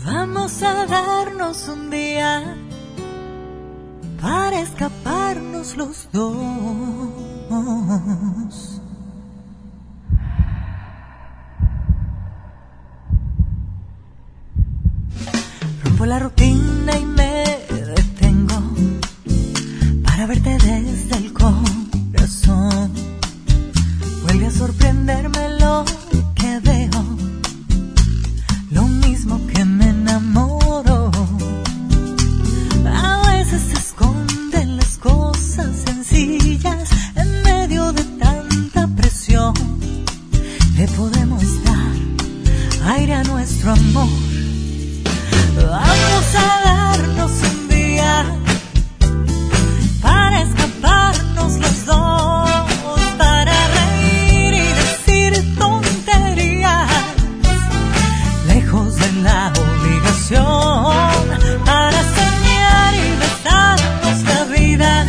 Vamos a darnos un día para escaparnos los dos. Rompo la rutina y me detengo para verte desde el corazón. Vuelve a sorprenderme lo que veo, lo mismo que me enamoro. A veces se esconden las cosas sencillas en medio de tanta presión. Le podemos dar aire a nuestro amor. Vamos a darnos un día para escaparnos los dos, para reír y decir tonterías, lejos de la obligación, para soñar y besarnos la vida,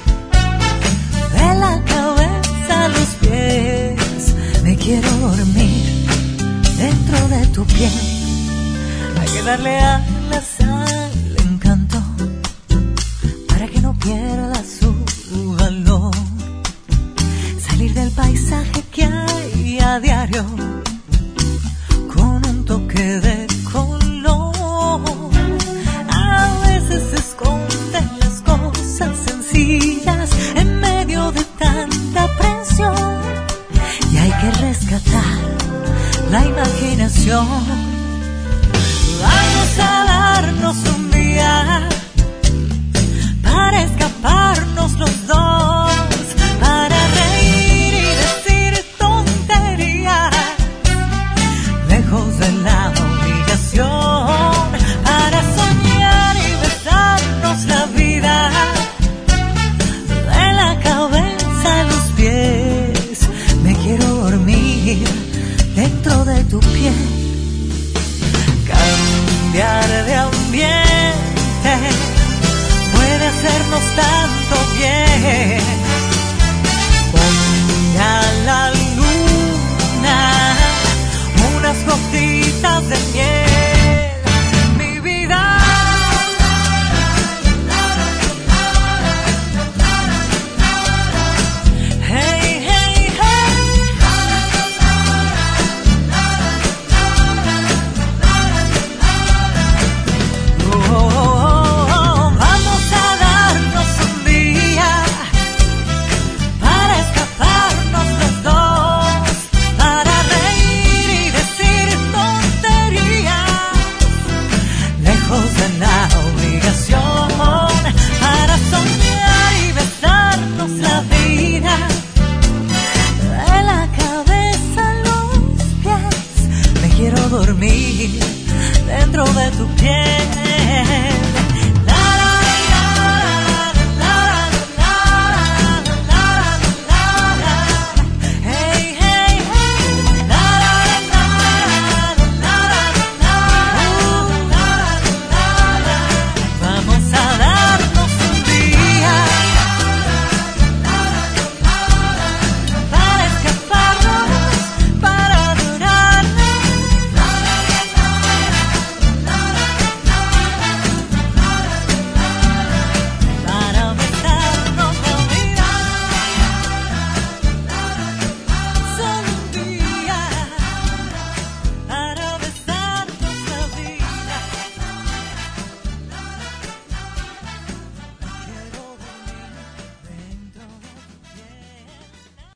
de la cabeza a los pies. Me quiero dormir dentro de tu piel. Hay que darle alas al encanto para que no pierda su valor. Salir del paisaje que hay a diario con un toque de color. A veces se esconden las cosas sencillas en medio de tanta presión y hay que rescatar la imaginación. Vamos a darnos un día para escaparnos los dos, para reír y decir tonterías, lejos de la obligación, para soñar y besarnos la vida, de la cabeza a los pies. Me quiero dormir dentro de tu piel. Cambiar de ambiente puede hacernos tanto bien. Ponga la luna unas gotitas de miel, mi vida. Hey, hey, hey. Vamos a darnos un día para escaparnos los dos, para reír y decir tonterías, lejos de la obligación, para soñar y besarnos la vida, de la cabeza a los pies. Me quiero dormir dentro de tu piel.